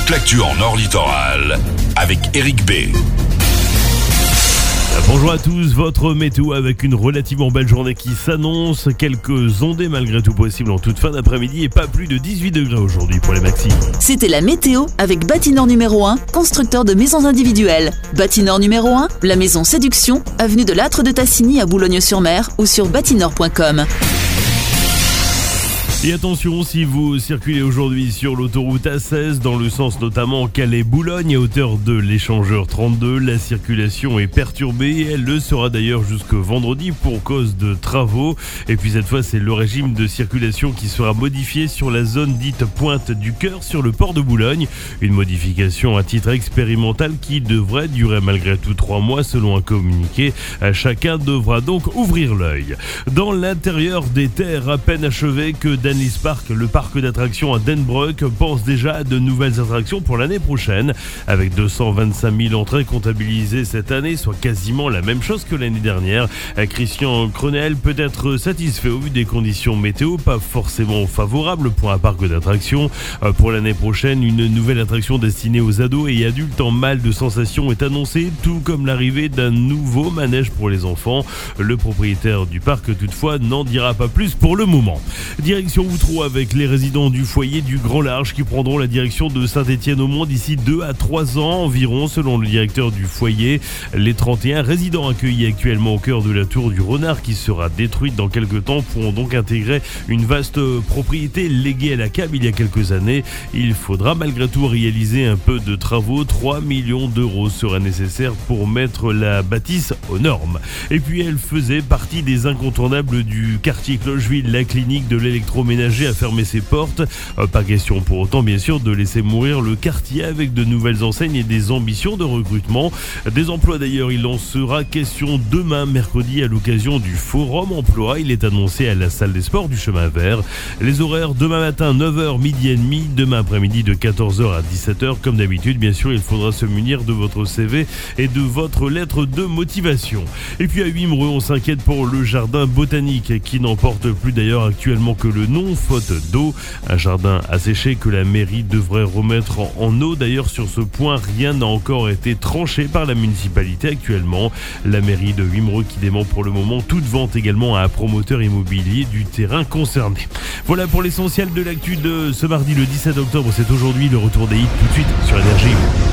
toute l'actu en Nord Littoral avec Eric B. Bonjour à tous, votre météo avec une relativement belle journée qui s'annonce. Quelques ondées malgré tout possibles en toute fin d'après-midi et pas plus de 18 degrés aujourd'hui pour les maxis. C'était la météo avec Bâtinor numéro 1, constructeur de maisons individuelles. Bâtinor numéro 1, la maison Séduction, avenue de l'Âtre de Tassigny à Boulogne-sur-Mer ou sur bâtinor.com. Et attention, si vous circulez aujourd'hui sur l'autoroute A16, dans le sens notamment Calais-Boulogne, à hauteur de l'échangeur 32, la circulation est perturbée et elle le sera d'ailleurs jusque vendredi pour cause de travaux. Et puis cette fois, c'est le régime de circulation qui sera modifié sur la zone dite Pointe du Cœur sur le port de Boulogne. Une modification à titre expérimental qui devrait durer malgré tout 3 mois selon un communiqué. Chacun devra donc ouvrir l'œil. Dans l'intérieur des terres à peine achevées que Danlis Park, le parc d'attractions à Denbroek, pense déjà à de nouvelles attractions pour l'année prochaine. Avec 225 000 entrées comptabilisées cette année, soit quasiment la même chose que l'année dernière. Christian Crenel peut être satisfait au vu des conditions météo, pas forcément favorables pour un parc d'attractions. Pour l'année prochaine, une nouvelle attraction destinée aux ados et adultes en mal de sensations est annoncée, tout comme l'arrivée d'un nouveau manège pour les enfants. Le propriétaire du parc, toutefois, n'en dira pas plus pour le moment. Direction Outreau avec les résidents du foyer du Grand Large qui prendront la direction de Saint-Étienne-au-Mont d'ici 2 à 3 ans environ, selon le directeur du foyer. Les 31 résidents accueillis actuellement au cœur de la tour du Renard, qui sera détruite dans quelques temps, pourront donc intégrer une vaste propriété léguée à la CAB il y a quelques années. Il faudra malgré tout réaliser un peu de travaux. 3 millions d'euros seraient nécessaires pour mettre la bâtisse aux normes. Et puis elle faisait partie des incontournables du quartier Clocheville. La clinique de l'électroménager a fermé ses portes. Pas question pour autant bien sûr de laisser mourir le quartier avec de nouvelles enseignes et des ambitions de recrutement. Des emplois d'ailleurs, il en sera question demain mercredi à l'occasion du Forum Emploi. Il est annoncé à la salle des sports du Chemin Vert. Les horaires demain matin 9h, midi et demi, demain après-midi de 14h à 17h. Comme d'habitude, bien sûr, il faudra se munir de votre CV et de votre lettre de motivation. Et puis à Wimereux, on s'inquiète pour le jardin botanique qui n'en porte plus d'ailleurs actuellement que le nom, faute d'eau. Un jardin asséché que la mairie devrait remettre en eau. D'ailleurs, sur ce point, rien n'a encore été tranché par la municipalité actuellement. La mairie de Wimereux qui dément pour le moment toute vente également à un promoteur immobilier du terrain concerné. Voilà pour l'essentiel de l'actu de ce mardi le 17 octobre. C'est aujourd'hui le retour des hits tout de suite sur Énergie.